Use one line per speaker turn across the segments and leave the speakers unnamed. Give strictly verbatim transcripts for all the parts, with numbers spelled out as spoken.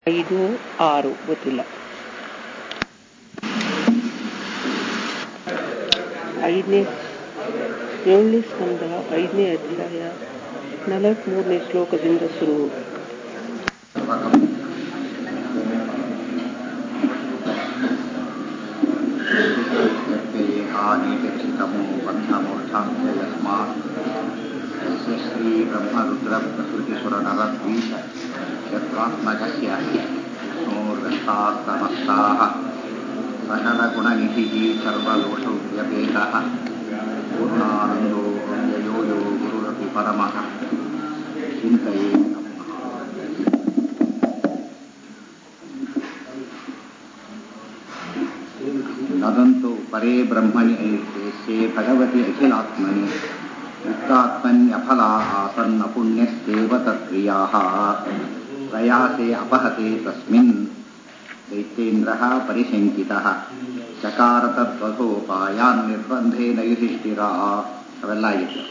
ಐದು ಆರು ಗೊತ್ತಿಲ್ಲ. ಐದನೇ ಏಳನೇ ಸ್ಕಂದ ಐದನೇ ಅಧ್ಯಾಯ ನಲವತ್ಮೂರನೇ ಶ್ಲೋಕದಿಂದ ಶುರು.
ಶ್ರೀ ಬ್ರಹ್ಮರುದ್ರ ಪ್ರಕೃತಿ ಸುರನರದ್ವೀಷ ಯತ್ರಾತ್ಮಕಸ್ಯ ವಿಷ್ಣೋರ್ವ್ಯಸ್ತಾಸ್ತಮಸ್ತಾಃ ಸಕಲಗುಣನಿಧಿಃ ಸರ್ವದೋಷವ್ಯಪೇತಃ ಪೂರ್ಣಾನಂದೋ ಅವ್ಯಯೋ ಯೋ ಗುರುರಪಿ ಪರಮಃ ಚಿಂತಯೇ ನದಂತೋ ಪರೇ ಬ್ರಹ್ಮಣಿ ಐಕ್ಯೇಸ್ಯೆ ಭಗವತಿ ಅಖಿಲಾತ್ಮನಿ ಯುಕ್ತಾತ್ಮನ್ಯಫಲಾ ಆಸನ್ನ ಪುಣ್ಯಸ್ಯೇವ ತತ್ಕ್ರಿಯಾಃ ಪ್ರಯಾಸೆ ಅಪಹತೆ ತಸ್ಮಿನ್ ದೈತ್ಯೇಂದ್ರಃ ಪರಿಶಂಕಿತಃ ಚಕಾರ ತದ್ವಧೋಪಾಯಾನ್ ನಿರ್ಬಂಧೇನ ಯುಧಿಷ್ಠಿರ. ಅವೆಲ್ಲ ಆಗಿತ್ತು.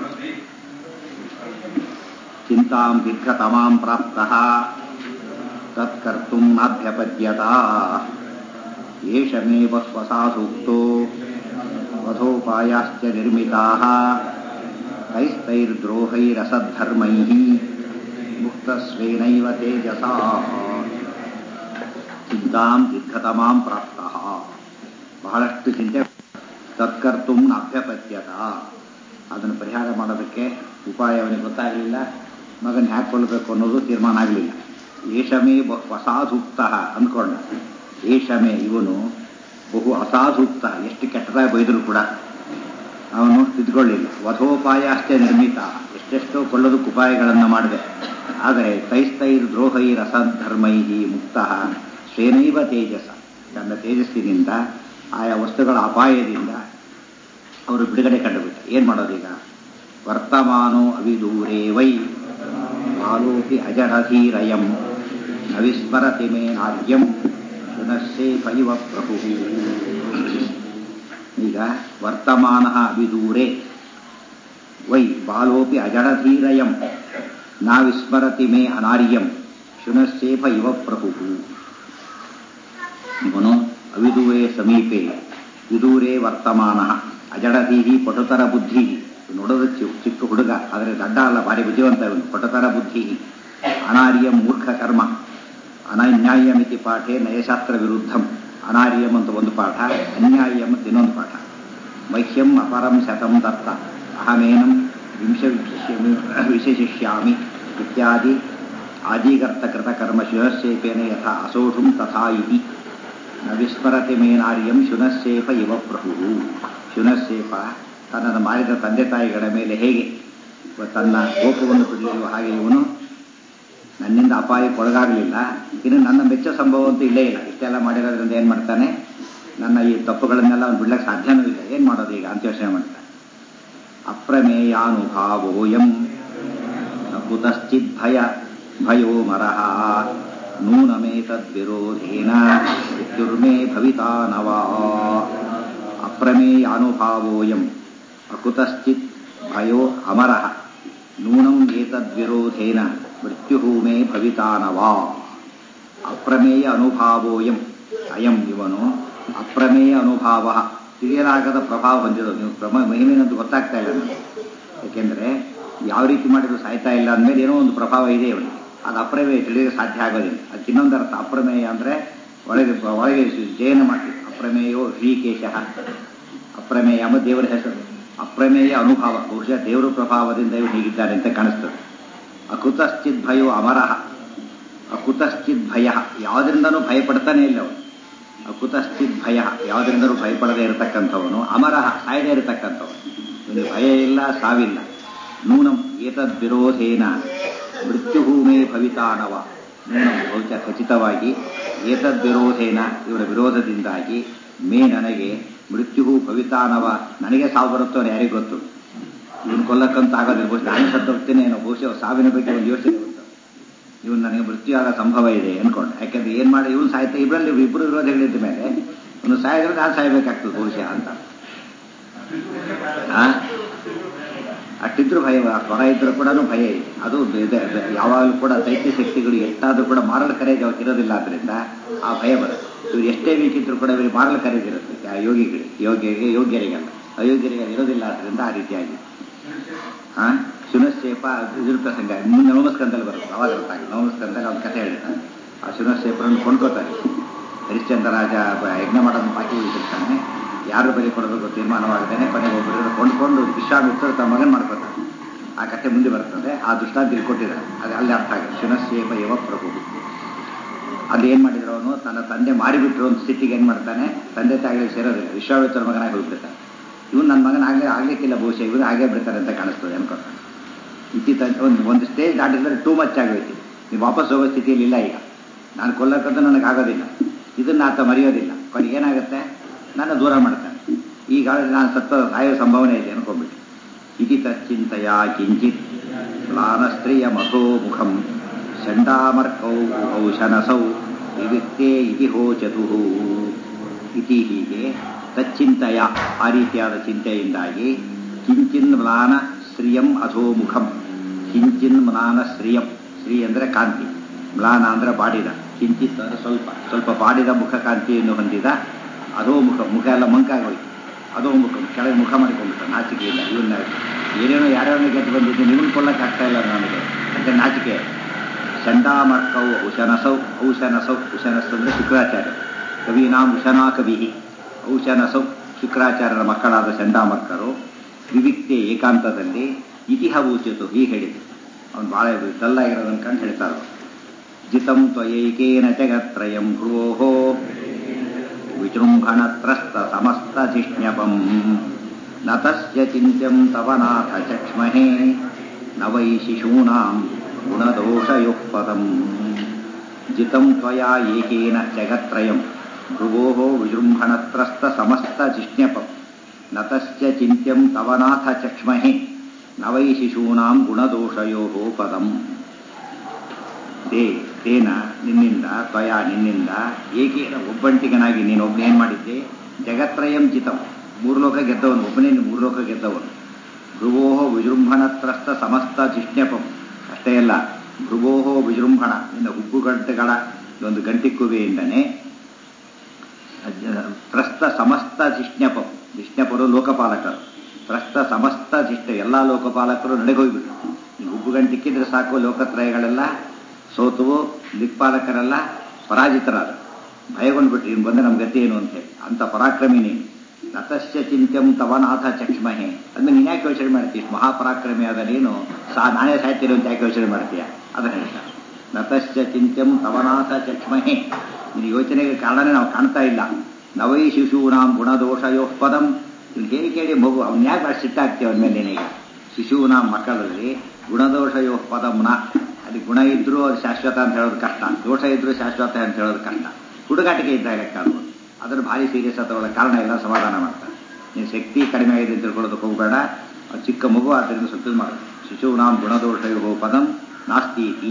ಚಿಂತಾಂ ದೀರ್ಘತಮಾಂ ಪ್ರಾಪ್ತಃ ತತ್ಕರ್ತುಂ ನಾಭ್ಯಪದ್ಯತ ಏಷ ಮೇ ಬಹ್ವಸಾ ಸೂಕ್ತೋ ವಧೋಪಾಯಾಶ್ಚ ನಿರ್ಮಿತಾಃ ತೈಸ್ತೈರ್ದ್ರೋಹೈರಸದ್ಧರ್ಮೈಃ ಮುಕ್ತಸ್ವೇನೈವ ತೇಜಸಾ. ಚಿಂತಾಂ ದೀರ್ಘತಮಾಂ ಪ್ರಾಪ್ತಃ, ಬಹಳಷ್ಟು ಚಿಂತೆ. ತತ್ಕರ್ತುಂ ನಾಭ್ಯಪದ್ಯತ, ಅದನ್ನು ಪರಿಹಾರ ಮಾಡೋದಕ್ಕೆ ಉಪಾಯ ಅವನಿಗೆ ಗೊತ್ತಾಗಲಿಲ್ಲ. ಮಗನ ಹ್ಯಾಕ್ ಕೊಲ್ಲಬೇಕು ಅನ್ನೋದು ತೀರ್ಮಾನ ಆಗಲಿಲ್ಲ. ಏಷಮೇ ಬಹು ಅಸಾಧೂಕ್ತ ಅಂದ್ಕೊಂಡ. ಏಷಮೇ ಇವನು ಬಹು ಅಸಾಧೂಕ್ತ, ಎಷ್ಟು ಕೆಟ್ಟದಾಗಿ ಬೈದರೂ ಕೂಡ ಅವನು ತಿದ್ಕೊಳ್ಳಿಲ್ಲ. ವಧೋಪಾಯ ಅಷ್ಟೇ ನಿರ್ಮಿತ, ಎಷ್ಟೆಷ್ಟೋ ಕೊಳ್ಳೋದಕ್ಕೆ ಉಪಾಯಗಳನ್ನು ಮಾಡಿದೆ. ಆದರೆ ತೈಸ್ತೈರ್ ದ್ರೋಹೈರ್ ಅಸದ್ಧರ್ಮೈ ಮುಕ್ತ ಸ್ವೇನೈವ ತೇಜಸ, ತನ್ನ ತೇಜಸ್ಸಿನಿಂದ ಆಯಾ ವಸ್ತುಗಳ ಅಪಾಯದಿಂದ ಅವರು ಬಿಡುಗಡೆ ಕಂಡುಬಿಟ್ಟ. ಏನು ಮಾಡೋದೀಗ? ವರ್ತಮಾನೋ ಅವಿದೂರೇ ವೈ ಬಾಲೋಪಿ ಅಜರಧೀರಯಂ ನವಿಸ್ಮರತಿ ಮೇ ನಾರ್ಯಂ ಪುನಶ್ಚೇ ಪೈವ ಪ್ರಭು. ಈಗ ವರ್ತಮಾನ ಅವಿದೂರೇ ವೈ ಬಾಲೋಪಿ ಅಜಡಧೀರಯಂ ನಾ ವಿಸ್ಮರತಿ ಮೇ ಅನಾರ್ಯಂ ಶುನಶ್ಚೇಫ ಇವ ಪ್ರಭು. ಇವನು ಅವಿದೂರೇ ಸಮೀಪೆ, ವಿದೂರೇ ವರ್ತಮಾನ, ಅಜಡಧೀಹಿ ಪಟುತರ ಬುದ್ಧಿ. ನೋಡೋದಕ್ಕೆ ಚಿಕ್ಕ ಹುಡುಗ, ಆದರೆ ದಡ್ಡ ಅಲ್ಲ, ಭಾರಿ ಬುದ್ಧಿವಂತ ಇವನು. ಪಟುತರ ಬುದ್ಧಿ, ಅನಾರ್ಯಂ ಮೂರ್ಖ ಕರ್ಮ, ಅನನ್ಯಾಯಮಿತಿ ಪಾಠೆ ನಯಶಾಸ್ತ್ರ ವಿರುದ್ಧಂ. ಅನಾರ್ಯಂ ಅಂತ ಒಂದು ಪಾಠ, ಅನ್ಯಾಯಂ ಅಂತ ಇನ್ನೊಂದು ಪಾಠ. ಮಹ್ಯಂ ಅಪರಂ ಶತಂ ದತ್ತ ಅಹಮೇನಂ ವಿಂಶ ವಿಶೇಷಿಷ್ಯಾಮಿ ಇತ್ಯಾದಿ ಆದಿಗರ್ತಕೃತ ಕರ್ಮ ಶುನಶ್ಚೇಪೇನ ಯಥಾ ಅಸೋಢುಂ ತಥಾ ಇತಿ ನ ವಿಸ್ಮರತಿ ಮೇನಾರ್ಯಂ ಶುನಶ್ಚೇಪ ಇವ ಪ್ರಭು. ಶುನಶ್ಚೇಪ ತನ್ನನ್ನು ಮಾಡಿದ ತಂದೆ ತಾಯಿಗಳ ಮೇಲೆ ಹೇಗೆ ತನ್ನ ಕೋಪವನ್ನು ಬಿಡಲಿರುವ ಹಾಗೆ ಇವನು ನನ್ನಿಂದ ಅಪಾಯಕ್ಕೆ ಒಳಗಾಗಲಿಲ್ಲ, ಇನ್ನು ನನ್ನ ಮೆಚ್ಚ ಸಂಭವ ಅಂತೂ ಇಲ್ಲೇ ಇಲ್ಲ. ಇಷ್ಟೆಲ್ಲ ಮಾಡಿರೋದ್ರಿಂದ ಏನು ಮಾಡ್ತಾನೆ? ನನ್ನ ಈ ತಪ್ಪುಗಳನ್ನೆಲ್ಲ ಅವ್ನು ಬಿಡ್ಲಕ್ಕೆ ಸಾಧ್ಯನೂ ಇಲ್ಲ. ಏನು ಮಾಡೋದು ಈಗ ಅಂತ ಯೋಚನೆ ಮಾಡ್ತಾನೆ. ಅಪ್ರಮೇಯಾನುಭಾವೋಯಂ ಕುತಶ್ಚಿದ್ ಭಯ ಭಯೋ ಮರಃ ನೂನಮೇತದ್ವಿರೋಧೇನ ಮೃತ್ಯುರ್ಮೇ ಭವಿತಾ ನವಾ. ಅಪ್ರಮೇಯಾನುಭಾವೋಯಂ ಅಕುತಶ್ಚಿತ್ ಭಯೋ ಅಮರಃ ನೂನಂ ಏತದ್ವಿರೋಧೇನ ಮೃತ್ಯು ಮೇ ಭವಿತಾ ನವಾ. ಅಪ್ರಮೇಯ ಅನುಭಾವೋಯಂ, ಅಯಂ ಇವನು ಅಪ್ರಮೇಯ ಅನುಭಾವ, ತಿಳಿಯಲಾಗದ ಪ್ರಭಾವ ಹೊಂದಿರೋದು. ನೀವು ಪ್ರಮ ಮಹಿಮೇನಂತೂ ಗೊತ್ತಾಗ್ತಾ ಇಲ್ಲ ನನಗೆ. ಏಕೆಂದರೆ ಯಾವ ರೀತಿ ಮಾಡಿದ್ರು ಸಾಯ್ತಾ ಇಲ್ಲ ಅಂದಮೇಲೆ ಏನೋ ಒಂದು ಪ್ರಭಾವ ಇದೆ ಇವನಿಗೆ. ಅದು ಅಪ್ರಮೇಯ, ತಿಳಿಯಲು ಸಾಧ್ಯ ಆಗೋದಿಲ್ಲ. ಅದಕ್ಕೆ ಇನ್ನೊಂದು ಅರ್ಥ ಅಪ್ರಮೇಯ ಅಂದರೆ ಒಳಗೆ ಒಳಗೆ ಜಯನ ಮಾಡ್ತೀವಿ. ಅಪ್ರಮೇಯೋ ಶ್ರೀಕೇಶ, ಅಪ್ರಮೇಯ ಎಂಬ ದೇವರ ಹೆಸರು. ಅಪ್ರಮೇಯ ಅನುಭವ, ಬಹುಶಃ ದೇವರ ಪ್ರಭಾವದಿಂದ ಇವರು ಹೀಗಿದ್ದಾರೆ ಅಂತ ಕಾಣಿಸ್ತದೆ. ಅಕುತಶ್ಚಿತ್ ಭಯೋ ಅಮರಃ, ಅಕುತಶ್ಚಿತ್ ಭಯ, ಯಾವುದರಿಂದನೂ ಭಯಪಡ್ತಾನೆ ಇಲ್ಲ ಅವನು. ಅಕುತಶ್ಚಿತ್ ಭಯ, ಯಾವುದರಿಂದನೂ ಭಯಪಡದೇ ಇರತಕ್ಕಂಥವನು. ಅಮರಃ, ಸಾಯದೇ ಇರತಕ್ಕಂಥವನು. ಇವನಿಗೆ ಭಯ ಇಲ್ಲ, ಸಾವಿಲ್ಲ. ನೂನಂ ಏತದ್ ವಿರೋಧೇನ ಮೃತ್ಯು ಮೇ ಭವಿತಾನವ. ನೂನಂ ಬಹುಶಃ ಖಚಿತವಾಗಿ, ಏತದ್ ವಿರೋಧೇನ ಇವರ ವಿರೋಧದಿಂದಾಗಿ, ಮೇ ನನಗೆ ಮೃತ್ಯು ಭವಿತಾನವ, ನನಗೆ ಸಾವು ಬರುತ್ತೋ ಯಾರಿಗೆ ಗೊತ್ತು. ಇವನು ಕೊಲ್ಲಕ್ಕಂತ ಆಗೋದಿಲ್ಲ. ಬಹುಶಃ ನಾನು ಸತ್ತು ಹೋಗ್ತೇನೆ ಏನೋ, ಬಹುಶಃ ಸಾವಿನ ಬಗ್ಗೆ ಒಂದು ಯೋಚನೆ ಬಂತು. ಇವನು ನನಗೆ ಮೃತ್ಯು ಆಗೋ ಸಂಭವ ಇದೆ ಅನ್ಕೊಂಡು. ಯಾಕೆಂದ್ರೆ ಏನು ಮಾಡಿ ಇವನು ಸಾಯ್ತಾ, ಇಬ್ಬರಲ್ಲಿ ಇಬ್ಬರು ವಿರೋಧಿಗಳಿದ್ದ ಮೇಲೆ ಇವನು ಸಾಯಿದ್ರೆ ನಾನು ಸಾಯ್ಬೇಕಾಗ್ತದೆ ಬಹುಶಃ ಅಂತ. ಅಷ್ಟಿದ್ರೂ ಭಯ, ಸ್ವರ ಇದ್ರೂ ಕೂಡ ಭಯ ಇದೆ. ಅದು ಯಾವಾಗಲೂ ಕೂಡ ದೈತ್ಯ ಶಕ್ತಿಗಳು ಎಷ್ಟಾದರೂ ಕೂಡ ಮಾರಲ್ ಕರೇಜ್ ಅವಕ್ಕೆ ಇರೋದಿಲ್ಲ. ಆದ್ದರಿಂದ ಆ ಭಯ ಬರುತ್ತೆ. ಇವ್ರು ಎಷ್ಟೇ ವೀಕ್ ಇದ್ರೂ ಕೂಡ ಇವರಿಗೆ ಮಾರಲ್ ಕರೇಜ್ ಇರುತ್ತೆ. ಆ ಯೋಗಿಗಳಿಗೆ, ಯೋಗ್ಯರಿಗೆ ಯೋಗ್ಯರಿಗಲ್ಲ, ಅಯೋಗ್ಯರಿಗೆ ಇರೋದಿಲ್ಲ. ಆದ್ದರಿಂದ ಆ ರೀತಿಯಾಗಿ ಹಾ ಶುನಶೇಪ ಇದ್ರ ಪ್ರಸಂಗ ಮುಂದೆ ನವಮಸ್ಕಂದಲ್ಲಿ ಬರುತ್ತೆ. ಅವಾಗ ಗೊತ್ತಾಗಿ ನವಮಸ್ಕಂದಲ್ಲಿ ಅವ್ನ ಕಥೆ ಹೇಳ್ತಾನೆ. ಆ ಶುನಶೇಪರನ್ನು ಕೊಂಡ್ಕೋತಾನೆ. ಹರಿಶ್ಚಂದ್ರ ರಾಜ ಯಜ್ಞ ಮಾಡೋದನ್ನು ಬಾಕಿ ಉಳಿಸಿರ್ತಾನೆ. ಯಾರು ಬಲಿ ಕೊಡಬೇಕು ತೀರ್ಮಾನವಾಗದೇನೆ ಕೊನೆಗೆ ಒಬ್ಬರು ಕೊಂಡ್ಕೊಂಡು ವಿಶ್ವಾಮಿತ್ರ ತಮ್ಮ ಮಗನ್ ಮಾಡ್ಕೊತಾನೆ. ಆ ಕಥೆ ಮುಂದೆ ಬರ್ತದೆ. ಆ ದೃಷ್ಟಾಂತ ತಿಳ್ಕೊಟ್ಟಿದ್ದಾರೆ. ಅದು ಅಲ್ಲಿ ಅರ್ಥ ಆಗುತ್ತೆ. ಶುನಶೇಪ ಯವ ಪ್ರಭು ಅಲ್ಲಿ ಏನ್ ಮಾಡಿದ್ರು, ಅವನು ತನ್ನ ತಂದೆ ಮಾರಿಬಿಟ್ರು ಒಂದು ಸ್ಥಿತಿಗೆ ಏನ್ ಮಾಡ್ತಾನೆ, ತಂದೆ ತಾಯಿಗಳಿಗೆ ಸೇರೋದಿಲ್ಲ, ವಿಶ್ವಾಮಿತ್ರ ಮಗನಾಗಿ ಹೋಗ್ಬಿಡ್ತಾನೆ. ಇವನು ನನ್ನ ಮಗನ ಆಗಲೇ ಆಗ್ಲಿಕ್ಕಿಲ್ಲ, ಬಹುಶಃ ಇವರು ಹಾಗೆ ಬಿಡ್ತಾರೆ ಅಂತ ಕಾಣಿಸ್ತದೆ ಅನ್ಕೊತಾನೆ. ಇತ್ತೀತ ಒಂದು ಒಂದು ಸ್ಟೇಜ್ ದಾಟಿದ್ರೆ ಟೂ ಮಚ್ ಆಗೋಯ್ತು. ನೀವು ವಾಪಸ್ ಹೋಗೋ ಸ್ಥಿತಿಯಲ್ಲಿ ಇಲ್ಲ. ಈಗ ನಾನು ಕೊಲ್ಲಕ್ಕಂತೂ ನನಗಾಗೋದಿಲ್ಲ, ಇದನ್ನ ಆತ ಮರೆಯೋದಿಲ್ಲ. ಕೊನೆಗೆ ಏನಾಗುತ್ತೆ, ನನ್ನ ದೂರ ಮಾಡ್ತಾನೆ. ಈಗ ನಾನು ಸತ್ತ ಸಾಯೋ ಸಂಭಾವನೆ ಇದೆ ಅನ್ಕೊಂಡ್ಬಿಟ್ಟು. ಇತಿ ತಚ್ಚಿಂತೆಯ ಕಿಂಚಿತ್ ಮ್ಲಾನಸ್ತ್ರೀಯ ಮಥೋ ಮುಖಂ ಚಂಡಾಮರ್ಕೌ ಔಷನಸೌ ವಿವಿಕ್ತೇ ಇತಿ ಹೋಚತು ಇತಿ. ಹೀಗೆ ತಚ್ಚಿಂತೆಯ, ಆ ರೀತಿಯಾದ ಚಿಂತೆಯಿಂದಾಗಿ ಕಿಂಚಿನ್ ಮ್ಲಾನ ಶ್ರಿಯಂ ಅಧೋಮುಖಂ. ಕಿಂಚಿನ್ ಮ್ಲಾನ ಶ್ರಿಯಂ, ಶ್ರೀ ಅಂದರೆ ಕಾಂತಿ, ಮ್ಲಾನ ಅಂದರೆ ಬಾಡಿದ, ಕಿಂಚಿತ್ ಅಂದರೆ ಸ್ವಲ್ಪ ಸ್ವಲ್ಪ ಬಾಡಿದ ಮುಖ ಕಾಂತಿಯನ್ನು ಹೊಂದಿದ ಅಧೋಮುಖ, ಮುಖ ಎಲ್ಲ ಮಂಕಾಗೋಯ್ತು. ಅಧೋಮುಖ ಕೆಳಗೆ ಮುಖ ಮಾಡಿಕೊಂಡ್ಬಿಟ್ಟ, ನಾಚಿಕೆಯಿಲ್ಲ. ಇವನ್ನ ಏನೇನೋ ಯಾರ್ಯಾರನ್ನ ಗೆದ್ದು ಬಂದಿದ್ದು, ನಿಮ್ಮನ್ನು ಕೊಲ್ಲಕ್ಕೆ ಆಗ್ತಾ ಇಲ್ಲ ನನಗೆ ಅಂತ ನಾಚಿಕೆ. ಚಂಡಾಮರ್ಕೌ ಔಷನಸೌ, ಔಷನಸೌ ಉಷನಸ್ ಅಂದರೆ ಶುಕ್ರಾಚಾರ್ಯ, ಕವೀನಾಂ ಉಷನಾ ಕವಿ. ಔಷನಸೌ ಶುಕ್ರಾಚಾರ್ಯರ ಮಕ್ಕಳಾದ ಚಂಡಾಮರ್ಕರು ವಿವಿಕ್ತೆ ಏಕಾಂತದಲ್ಲಿ ಇತಿಹ ಊಚಿತು, ಹೀಗೆ ಹೇಳಿದ್ರು. ಅವ್ನು ಭಾಳ ಡಲ್ಲಾಗಿರೋದನ್ನು ಕಂಡು ಹೇಳ್ತಾರೆ. ಜಿತಂ ತ್ವಯೈಕೇನ ಜಗತ್ರಯಂ ಭ್ರುವೋಃ ವಿಜೃಂಭಣತ್ರಸ್ತ ಸಮಸ್ತಧಿಷ್ಣ್ಯಪಂ ನ ತಸ್ಯ ಚಿಂತ್ಯಂ ತವ ನಾಥ ಚಕ್ಷ್ಮಹೇ ನ ವೈ ಶಿಶೂನಾಂ ಗುಣದೋಷಯೋಃ ಪದಂ. ಜಿತಂ ತ್ವಯಾ ಏಕೇನ ಜಗತ್ರಯಂ ಭ್ರುವೋಃ ವಿಜೃಂಭಣತ್ರಸ್ತ ಸಮಸ್ತಧಿಷ್ಣ್ಯಪಂ ನ ತಸ್ಯ ಚಿಂತ್ಯಂ ತವ ನಾಥ ಚಕ್ಷ್ಮಹೇ ನ ವೈ ಶಿಶೂನಾಂ ಗುಣದೋಷಯೋಃ ಪದಂ. ತೇ ತೇನ ನಿನ್ನಿಂದ, ತ್ವಯ ನಿನ್ನಿಂದ, ಏಕೇನ ಒಬ್ಬಂಟಿಗನಾಗಿ ನೀನು ಒಬ್ಬನೇನು ಮಾಡಿದ್ದೆ, ಜಗತ್ರಯಂ ಜಿತಂ ಮೂರು ಲೋಕ ಗೆದ್ದವನು, ಒಬ್ಬನೇ ಮೂರು ಲೋಕ ಗೆದ್ದವನು. ಭ್ರುವೋಹೋ ವಿಜೃಂಭಣತ್ರಸ್ತ ಸಮಸ್ತ ಜಿಷ್ಣ್ಯಪಂ, ಅಷ್ಟೇ ಅಲ್ಲ, ಭ್ರುವೋಹೋ ವಿಜೃಂಭಣ ನಿನ್ನ ಹುಬ್ಬುಗಂಟೆಗಳ ಒಂದು ಗಂಟಿಕ್ಕುವೆಯಿಂದನೇ ತ್ರಸ್ತ ಸಮಸ್ತ ಜಿಷ್ಣ್ಯಪಂ, ಜಿಷ್ಣ್ಯಪರು ಲೋಕಪಾಲಕರು, ತ್ರಸ್ತ ಸಮಸ್ತ ಜಿಷ್ಣ ಎಲ್ಲ ಲೋಕಪಾಲಕರು ನಡೆಗೋಗ್ಬಿಟ್ರು. ನೀವು ಹುಬ್ಬುಗಂಟಿಕ್ಕಿದ್ರೆ ಸಾಕು, ಲೋಕತ್ರಯಗಳೆಲ್ಲ ಸೋತುವು, ದಿಕ್ಪಾಲಕರೆಲ್ಲ ಪರಾಜಿತರಾದ, ಭಯಗೊಂಡ್ಬಿಟ್ರು, ಇನ್ನು ಬಂದರೆ ನಮ್ಮ ಗತಿ ಏನು ಅಂತೇಳಿ. ಅಂತ ಪರಾಕ್ರಮಿ ನೀನು. ನತಸ್ಯ ಚಿಂತ್ಯಂ ತವನಾಥ ಚಕ್ಷ್ಮಹೆ, ಅಂದ್ರೆ ನೀನು ಯಾಕೆ ಯೋಚನೆ ಮಾಡ್ತೀಯ, ಮಹಾಪರಾಕ್ರಮಿಯಾದ ನೀನು ಸಾ ನಾನೇ ಸಾಯ್ತೀರಿ ಅಂತ ಯಾಕೆ ಯೋಚನೆ ಮಾಡ್ತೀಯ, ಅದನ್ನ ಹೇಳ್ತಾರೆ. ನತಸ್ಯ ಚಿಂತ್ಯಂ ತವನಾಥ ಚಕ್ಷ್ಮಹೆ, ನಿನ್ನ ಯೋಚನೆಗೆ ಕಾರಣನೇ ನಾವು ಕಾಣ್ತಾ ಇಲ್ಲ. ನವೈ ಶಿಶೂನಾಂ ಗುಣದೋಷಯೋಃ ಪದಂ, ಇಲ್ಲಿ ಹೇಳಿ ಕೇಳಿ ಮಗು ಅವ್ನು ಯಾಕೆ ಅಷ್ಟು ಸಿಟ್ಟಾಗ್ತೀವಿ ಅವನ ಮೇಲೆ ನೀನೀಗ. ಶಿಶೂನಾಂ ಮಕ್ಕಳಲ್ಲಿ ಗುಣದೋಷಯೋಃ ಪದಂನ, ಅಲ್ಲಿ ಗುಣ ಇದ್ರೂ ಅದು ಶಾಶ್ವತ ಅಂತ ಹೇಳೋದು ಕಷ್ಟ, ದೋಷ ಇದ್ರೂ ಶಾಶ್ವತ ಅಂತ ಹೇಳೋದು ಕಷ್ಟ. ಹುಡುಗಾಟಿಕೆ ಇದ್ದ ಲೆಕ್ಕ ಅನ್ಬೋದು. ಅದನ್ನು ಭಾರಿ ಸೀರಿಯಸ್ ಆದ ಕಾರಣ ಎಲ್ಲ ಸಮಾಧಾನ ಮಾಡ್ತಾರೆ. ನೀನು ಶಕ್ತಿ ಕಡಿಮೆ ಆಗಿದೆ ಅಂತ ತಿಳ್ಕೊಳ್ಳೋದಕ್ಕೆ ಹೋಗಬೇಡ, ಚಿಕ್ಕ ಮಗು ಆದ್ದರಿಂದ ಸುತ್ತ ಮಾಡೋದು. ಶಿಶೂನಾಂ ಗುಣದೋಷಯೋ ಪದಂ ನಾಸ್ತೀತಿ.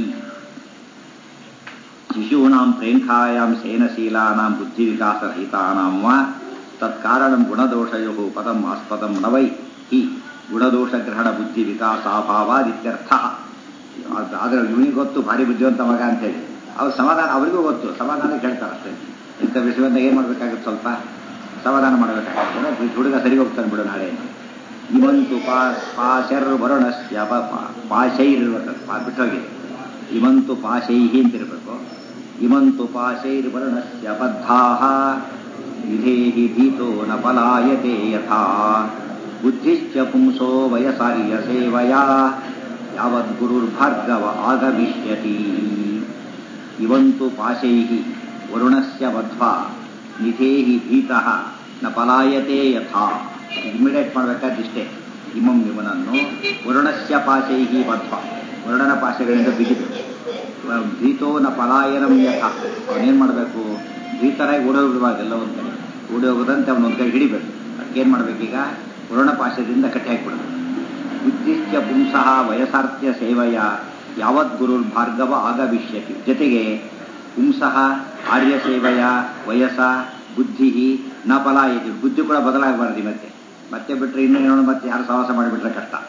ಶಿಶೂನಾಂ ಪ್ರೇಂಖಾಯಾಂ ಸೇನಶೀಲಾನಾಂ ಬುದ್ಧಿ ವಿಕಾಸರಹಿತಾನಾಂ ವಾ ತತ್ಕಾರಣಂ ಗುಣದೋಷಯೋ ಪದಂ ಆಸ್ಪದಂ ನವೈ ಹಿ ಗುಣದೋಷಗ್ರಹಣ ಬುದ್ಧಿ ವಿಕಾಸಾಭಾವಾದಿತ್ಯರ್ಥ. ಆದರೆ ಇವನಿಗೆ ಗೊತ್ತು ಭಾರಿ ಬುದ್ಧಿವಂತ ಮಗ ಅಂತೇಳಿ, ಅವ್ರ ಸಮಾಧಾನ ಅವರಿಗೂ ಗೊತ್ತು, ಸಮಾಧಾನ ಕೇಳ್ತಾರೆ ಅಷ್ಟೇ. ಇಂಥ ವಿಷಯವಂತ ಏನು ಮಾಡಬೇಕಾಗುತ್ತೆ, ಸ್ವಲ್ಪ ಸಮಾಧಾನ ಮಾಡಬೇಕಾಗುತ್ತೆ. ಹುಡುಗ ಸರಿ ಹೋಗ್ತಾನೆ ಬಿಡು ನಾಳೆ. ಇವಂತು ಪಾ ಪಾಶರ್ ವರುಣಸ್ಯ ಪಾಶೈರ್ ಇರ್ಬೇಕು, ಬಿಟ್ಟೋಗಿದೆ. ಇವಂತು ಪಾಶೈಹಿ ಅಂತಿರ್ಬೇಕು. ಇವಂತು ಪಾಶೈರ್ ವರುಣಸ್ಯ ಬದ್ಧಾಃ ವಿಧೇಹಿ ಭೀತೋ ನ ಪಲಾಯತೆ ಯಥಾ ಬುದ್ಧಿಶ್ಚ ಪುಂಸೋ ವಯಸಾರ್ಯ ಸೇವಯಾ ಯಾವದ್ಗುರುರ್ಭಾರ್ಗವ ಆಗಮಿಷ್ಯತಿ. ಇವಂತು ಪಾಶೈಹಿ ವರುಣಸ್ಯ ಬದ್ಧ್ವಾ ನಿಧೇಹಿ ಭೀತಃ ನ ಪಲಾಯತೆ ಯಥಾ. ಇಮಿಡಿಯೇಟ್ ಮಾಡಬೇಕಾದಿಷ್ಟೇ. ಇಮಂ ಇವನನ್ನು ವರುಣಸ್ಯ ಪಾಶೈಹಿ ಬದ್ಧ್ವಾ, ವರುಣನ ಪಾಶಗಳಿಂದ ಬಿಗಿದು, ಭೀತೋ ನ ಪಲಾಯನಂ ಯಥಾ, ಅವನೇನು ಮಾಡಬೇಕು, ಭೀತರಾಗಿ ಓಡೋಗಿರುವಾಗ ಎಲ್ಲ ಒಂದು ಕಡೆ ಓಡಿ ಹೋಗೋದಂತೆ ಅವನೊಂದು ಕೈ ಹಿಡಿಬೇಕು. ಅದಕ್ಕೇನು ಮಾಡಬೇಕೀಗ, ವರುಣ ಪಾಶದಿಂದ ಕಟ್ಟಿ ಹಾಕಿಬಿಡಬೇಕು. ಬುದ್ಧಿಶ್ಚ ಪುಂಸಃ ವಯಸಾರ್ಥ್ಯ ಸೇವೆಯ ಯಾವತ್ ಗುರುರ್ ಭಾರ್ಗವ ಆಗಮಿಷ್ಯತಿ. ಜೊತೆಗೆ ಪುಂಸಃ ಆರ್ಯ ಸೇವೆಯ ವಯಸ್ಸ ಬುದ್ಧಿ ನ ಪಲಾಯತಿ, ಬುದ್ಧಿ ಕೂಡ ಬದಲಾಗಬಾರ್ದು. ಮತ್ತೆ ಮತ್ತೆ ಬಿಟ್ಟರೆ ಇನ್ನೇನೋ ಮತ್ತೆ ಯಾರು ಸಹವಾಸ ಮಾಡಿಬಿಟ್ರೆ ಕಷ್ಟ.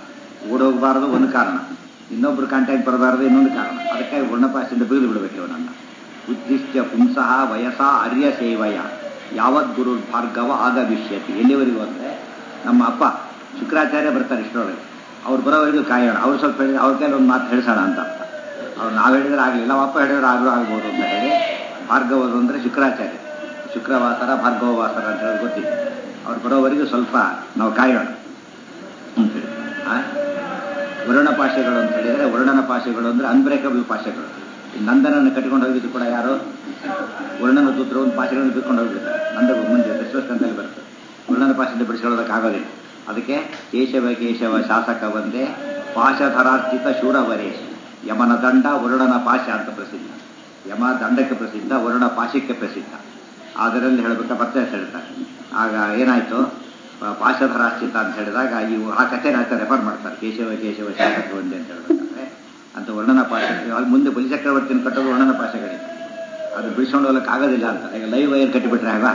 ಓಡೋಗಬಾರದು ಒಂದು ಕಾರಣ, ಇನ್ನೊಬ್ರು ಕಾಂಟ್ಯಾಕ್ಟ್ ಬರಬಾರದು ಇನ್ನೊಂದು ಕಾರಣ. ಅದಕ್ಕಾಗಿ ವರ್ಣಪಾಶದಿಂದ ಬಿಗಿದು ಬಿಡಬೇಕು ಇವನನ್ನು. ಉದ್ದಿಶ್ಯ ಪುಂಸಃ ವಯಸ್ಸ ಆರ್ಯ ಸೇವಯ ಯಾವತ್ ಗುರು ಭಾರ್ಗವ ಆಗಮಿಷ್ಯತಿ. ಎಲ್ಲಿವರೆಗೂ ಅಂದರೆ ನಮ್ಮ ಅಪ್ಪ ಶುಕ್ರಾಚಾರ್ಯ ಬರ್ತಾರೆ ಇಷ್ಟರೊಳಗೆ, ಅವ್ರು ಬರೋವರೆಗೂ ಕಾಯೋಣ. ಅವ್ರು ಸ್ವಲ್ಪ ಹೇಳಿದ್ರೆ ಅವ್ರ ಕೈಲಿ ಒಂದು ಮಾತು ಹೇಳಿಸೋಣ ಅಂತ ಅರ್ಥ. ಅವ್ರು ನಾವು ಹೇಳಿದ್ರೆ ಆಗಲಿಲ್ಲ, ಅಪ್ಪ ಹೇಳಿದ್ರೆ ಆಗಲೂ ಆಗ್ಬೋದು ಅಂತ ಹೇಳಿ ಭಾರ್ಗವದು ಅಂದರೆ ಶುಕ್ರಾಚಾರ್ಯ, ಶುಕ್ರವಾಸರ ಭಾರ್ಗವವಾಸರ ಅಂತ ಹೇಳಿ ಗೊತ್ತಿದೆ. ಅವ್ರು ಬರೋವರೆಗೂ ಸ್ವಲ್ಪ ನಾವು ಕಾಯೋಣ ಅಂತೇಳಿ. ವರ್ಣ ಪಾಶೆಗಳು ಅಂತ ಹೇಳಿದರೆ, ವರ್ಣನ ಪಾಶೆಗಳು ಅಂದರೆ ಅನ್ಬ್ರೇಕಬಲ್ ಪಾಶೆಗಳು. ನಂದನನ್ನು ಕಟ್ಟಿಕೊಂಡು ಹೋಗಿದ್ದು ಕೂಡ ಯಾರು? ವರ್ಣನ ಸೂತ್ರ ಒಂದು ಪಾಶೆಗಳನ್ನು ಬಿಟ್ಕೊಂಡು ಹೋಗ್ಬಿಡ್ತಾರೆ. ನಂದ ಮುಂದೆ ದಶವಸ್ಕಂತಲ್ಲಿ ಬರ್ತದೆ. ವರ್ಣನ ಪಾಶೆಯಿಂದ ಬಿಡಿಸ್ಕೊಳ್ಳೋದಕ್ಕಾಗೋದಿಲ್ಲ. ಅದಕ್ಕೆ ಕೇಶವ ಕೇಶವ ಶಾಸಕ ಒಂದೇ ಪಾಶಧರಾರ್ಚಿತ ಶೂರವರೇಶ್. ಯಮನ ದಂಡ ವರ್ಣನ ಪಾಶ ಅಂತ ಪ್ರಸಿದ್ಧ. ಯಮ ದಂಡಕ್ಕೆ ಪ್ರಸಿದ್ಧ, ವರ್ಣ ಪಾಶಕ್ಕೆ ಪ್ರಸಿದ್ಧ. ಅದರಲ್ಲಿ ಹೇಳಬೇಕಾ ಮತ್ತೆ ಹೇಳ್ತಾರೆ. ಆಗ ಏನಾಯಿತು, ಪಾಶಧರಾರ್ಚಿತ ಅಂತ ಹೇಳಿದಾಗ ಇವು ಆ ಕಥೆನ ಆಯ್ತಾ ರೆಫರ್ ಮಾಡ್ತಾರೆ. ಕೇಶವ ಕೇಶವ ಶಾಸಕ ಒಂದೇ ಅಂತ ಹೇಳ್ಬೇಕಾದ್ರೆ ಅಂತ ವರ್ಣನ ಪಾಶ. ಅಲ್ಲಿ ಮುಂದೆ ಬಲಿಚಕ್ರವರ್ತಿನ ಕಟ್ಟೋದು ವರ್ಣನ ಪಾಶಗಳಿದೆ. ಅದು ಬಿಡಿಸ್ಕೊಂಡು ಹೋಗ್ಲಿಕ್ಕೆ ಆಗೋದಿಲ್ಲ ಅಂತ. ಈಗ ಲೈವ್ ವೈರ್ ಕಟ್ಟಿಬಿಟ್ರೆ ಆಗ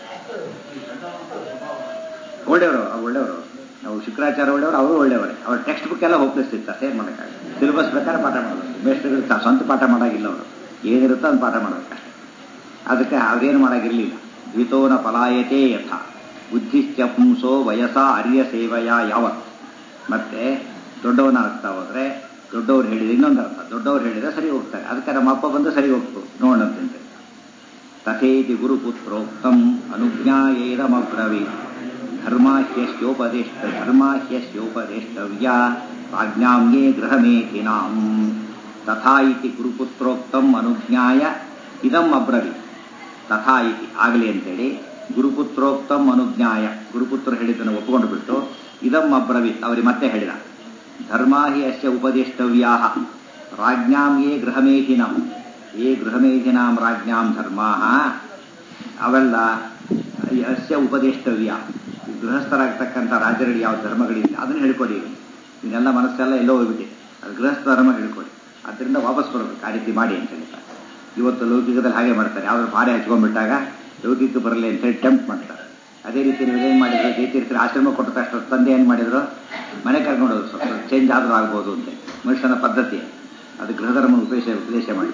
ಒಳ್ಳೆಯವರು, ಅವ್ರು ಒಳ್ಳೆಯವರು. ನಾವು ಶುಕ್ರಾಚಾರ್ಯ ಒಳ್ಳೆಯವರು, ಅವರು ಒಳ್ಳೆಯವರೇ. ಅವ್ರ ಟೆಕ್ಸ್ಟ್ ಬುಕ್ ಎಲ್ಲ ಹೋಗ್ತಿರ್ತಾರೆ, ಅಷ್ಟೇ ಮಾಡೋಕ್ಕಾಗ. ಸಿಲೆಬಸ್ ಬೇಕಾದ್ರೆ ಪಾಠ ಮಾಡಬೇಕು. ಮೇಷ್ಟ್ರುಗಳು ಸ್ವಂತ ಪಾಠ ಮಾಡೋಗಿಲ್ಲ ಅವರು, ಏನಿರುತ್ತೋ ಅದನ್ನು ಪಾಠ ಮಾಡಬೇಕಷ್ಟೆ. ಅದಕ್ಕೆ ಅವ್ರೇನು ಮಾಡೋಗಿರಲಿಲ್ಲ. ದ್ವಿತೋನ ಪಲಾಯತೆ ಯಥ ಬುದ್ಧಿಶ್ಚ ಪುಂಸೋ ವಯಸ್ಸ ಅರ್ಯ ಸೇವೆಯ ಯಾವತ್. ಮತ್ತೆ ದೊಡ್ಡವನ ಆಗ್ತಾ ಹೋದ್ರೆ ದೊಡ್ಡವ್ರು ಹೇಳಿದ್ರೆ ಇನ್ನೊಂದು ಅರ್ಥ, ದೊಡ್ಡವ್ರು ಹೇಳಿದ್ರೆ ಸರಿ ಹೋಗ್ತಾರೆ. ಅದಕ್ಕೆ ನಮ್ಮ ಅಪ್ಪ ಬಂದು ಸರಿ ಹೋಗ್ತು ನೋಡಂತೆ. ತಥೇತಿ ಗುರುಪುತ್ರೋಕ್ತಂ ಅನುಜ್ಞಾಯೇರಮಬ್ರವಿ ಧರ್ಮಾಹ್ಯಸ್ಯೋಪದೇಷ್ಟ ಧರ್ಮಾಹ್ಯಸ್ಯೋಪದೇಷ್ಟವ್ಯ ಪ್ರಾಜ್ಞಾಮ್ಯೇ ಗೃಹಮೇಧಿನಾಂ. ತಥಾ ಇತಿ ಗುರುಪುತ್ರೋಕ್ತಂ ಅನುಜ್ಞಾಯ ಇದಂ ಅಬ್ರವಿ. ತಥಾ ಇತಿ ಆಗಲಿ ಅಂತೇಳಿ ಗುರುಪುತ್ರೋಕ್ತಂ ಅನುಜ್ಞಾಯ, ಗುರುಪುತ್ರ ಹೇಳಿದ್ದನ್ನು ಒಪ್ಪಿಕೊಂಡು ಬಿಟ್ಟು ಇದಂ ಅಬ್ರವೀತ್ ಅವರಿಗೆ ಮತ್ತೆ ಹೇಳಿದ. ಧರ್ಮಾಹಿ ಅಸ್ಯ ಉಪದೇಷ್ಟವ್ಯಾ ರಾಜ್ಞಾಂ ಯೇ ಗೃಹಮೇಧಿನಾಂ ಯೇ ಗೃಹಮೇಧಿನಾಂ ರಾಜ್ಞಾಂ ಧರ್ಮಾ ಅವೆಲ್ಲ ಅಸ್ಯ ಉಪದೇಷ್ಟವ್ಯ. ಗೃಹಸ್ಥರಾಗ್ತಕ್ಕಂಥ ರಾಜರಲ್ಲಿ ಯಾವ ಧರ್ಮಗಳಿಲ್ಲ ಅದನ್ನು ಹೇಳ್ಕೊಡಿ. ಇದನ್ನೆಲ್ಲ ಮನಸ್ಸೆಲ್ಲ ಎಲ್ಲೋ ಹೋಗ್ಬಿಟ್ಟಿದೆ, ಅದು ಗೃಹಸ್ಥ ಧರ್ಮ ಹೇಳ್ಕೊಡಿ. ಅದರಿಂದ ವಾಪಸ್ ಬರಬೇಕು, ಆ ರೀತಿ ಮಾಡಿ ಅಂತ ಹೇಳ್ತಾರೆ. ಇವತ್ತು ಲೌಕಿಕದಲ್ಲಿ ಹಾಗೆ ಮಾಡ್ತಾರೆ. ಯಾವ್ದಾದ್ರು ಭಾರೆ ಹಚ್ಕೊಂಡ್ಬಿಟ್ಟಾಗ ಲೌಕಿಕ ಬರಲಿ ಅಂತ ಹೇಳಿ ಟೆಂಪ್ಟ್ ಮಾಡ್ತಾರೆ. ಅದೇ ರೀತಿ ನೀವು ಏನು ಮಾಡಿದ್ರು, ಜೈತೀರ್ಥರು ಆಶ್ರಮ ಕೊಟ್ಟ ತಕ್ಷಣ ತಂದೆ ಏನು ಮಾಡಿದ್ರು, ಮನೆ ಕರ್ಕೊಂಡೋದು ಸ್ವಲ್ಪ ಚೇಂಜ್ ಆದರೂ ಆಗ್ಬೋದು ಅಂತ ಮನುಷ್ಯನ ಪದ್ಧತಿ. ಅದು ಗೃಹಧರ್ಮ ಉಪದೇಶ ಉಪದೇಶ ಮಾಡಿ.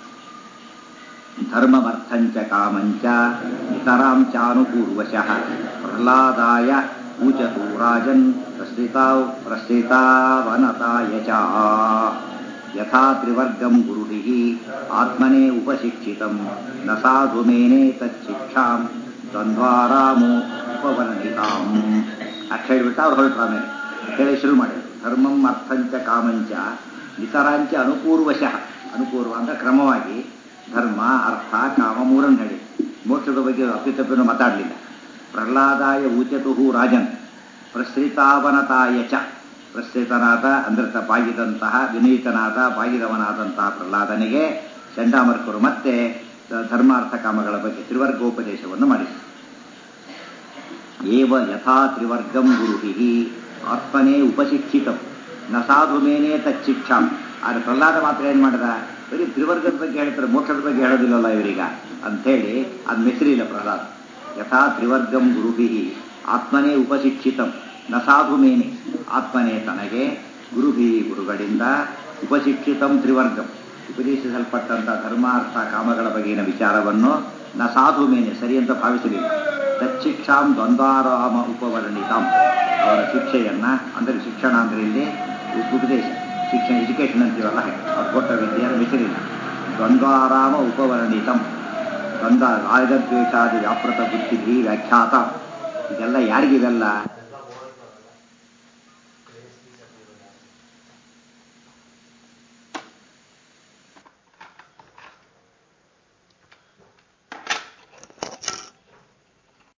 ಧರ್ಮಮರ್ಥಂಚ ಕಾಮಂಚ ಇತರಾಂ ಚಾನುಪೂರ್ವಶಃ ಪ್ರಹ್ಲಾದಾಯ ಊಚತು ರಾಜನ್ ಪ್ರಸ್ಥಿತಾವ್ ಪ್ರಸ್ಥಿತಾವನತಾಯ ಚ ಯಥಾ ತ್ರಿವರ್ಗಂ ಗುರುಭಿಃ ಆತ್ಮನೇ ಉಪಶಿಕ್ಷಿತಂ ನ ಸಾಧು ಮೇನೆ ತಚ್ಚಿಕ್ಷಾಂ ದ್ವಂದ್ವಾರಾಮೋ ಉಪವರ್ಣಿತಾಂ. ಅಷ್ಟು ಹೇಳಿಬಿಟ್ಟು ಅವ್ರು ಹೊರಟ್ರು. ಆಮೇಲೆ ಹೇಳಿ ಶುರು ಮಾಡಿದರು. ಧರ್ಮಂ ಅರ್ಥಂಚ ಕಾಮಂಚ ಇತರಾಂಚ ಅನುಪೂರ್ವಶಃ. ಅನುಪೂರ್ವ ಅಂದರೆ ಕ್ರಮವಾಗಿ ಧರ್ಮ ಅರ್ಥ ಕಾಮ ಮೂರನ್ನು ಹೇಳಿ, ಮೋಕ್ಷದ ಬಗ್ಗೆ ಅಪ್ಪಿತಪ್ಪಿನ ಮಾತಾಡಲಿಲ್ಲ. ಪ್ರಹ್ಲಾದಾಯ ಊಚತುಹು ರಾಜನ್ ಪ್ರಸೃತಾವನತಾಯ ಚ. ಪ್ರಸೃತನಾದ ಅಂದ್ರೆ ಬಾಗಿದಂತಹ ವಿನೀತನಾದ ಬಾಗಿದವನಾದಂತಹ ಪ್ರಹ್ಲಾದನಿಗೆ ಚಂಡಾಮರ್ಕರು ಮತ್ತೆ ಧರ್ಮಾರ್ಥ ಕಾಮಗಳ ಬಗ್ಗೆ ತ್ರಿವರ್ಗೋಪದೇಶವನ್ನು ಮಾಡಿದರು. ಏವ ಯಥಾ ತ್ರಿವರ್ಗಂ ಗುರುಭಿಃ ಆತ್ಮನೇ ಉಪಶಿಕ್ಷಿತಂ ನ ಸಾಧು ಮೇನೆ ತಚ್ಚಿಕ್ಷಾಂ. ಆದರೆ ಪ್ರಹ್ಲಾದ ಮಾತ್ರ ಏನು ಮಾಡಿದ, ಬರೀ ತ್ರಿವರ್ಗದ ಬಗ್ಗೆ ಹೇಳ್ತಾರೆ, ಮೋಕ್ಷದ ಬಗ್ಗೆ ಹೇಳೋದಿಲ್ಲಲ್ಲ ಇವರೀಗ ಅಂಥೇಳಿ ಅದು ಮೆಸರಿಲ್ಲ ಪ್ರಹ್ಲಾದ. ಯಥಾ ತ್ರಿವರ್ಗಂ ಗುರುಭಿಃ ಆತ್ಮನೇ ಉಪಶಿಕ್ಷಿತಂ ನ ಸಾಧು ಮೇನೆ. ಆತ್ಮನೇ ತನಗೆ ಗುರುಭಿ ಗುರುಗಳಿಂದ ಉಪಶಿಕ್ಷಿತಂ ತ್ರಿವರ್ಗಂ ಉಪದೇಶಿಸಲ್ಪಟ್ಟಂಥ ಧರ್ಮಾರ್ಥ ಕಾಮಗಳ ಬಗೆಗಿನ ವಿಚಾರವನ್ನು ನ ಸಾಧು ಮೇನೆ ಸರಿ ಅಂತ ಭಾವಿಸಲಿಲ್ಲ. ತಚ್ಚಿಕ್ಷಾಂ ದ್ವಂದ್ವಾರಾಮ ಉಪವರ್ಣಿತಾಂ. ಅವರ ಶಿಕ್ಷೆಯನ್ನ ಅಂದರೆ ಶಿಕ್ಷಣ ಅಂದರೆ ಇಲ್ಲಿ ಉಪದೇಶ ಶಿಕ್ಷಣ ಎಜುಕೇಶನ್ ಅಂತೀವಲ್ಲ, ಅವ್ರು ಕೊಟ್ಟ ವಿದ್ಯೆಯನ್ನು ಮೆಚ್ಚಲಿಲ್ಲ. ದ್ವಂದ್ವಾರಾಮ ಉಪವರ್ಣಿತಂ. ದ್ವಂದ್ವ ರಾಗದ್ವೇಷಾದಿ ವ್ಯಾಪೃತ ಬುದ್ಧಿ ವ್ಯಾಖ್ಯಾತ. ಇದೆಲ್ಲ ಯಾರಿಗಿವೆಲ್ಲ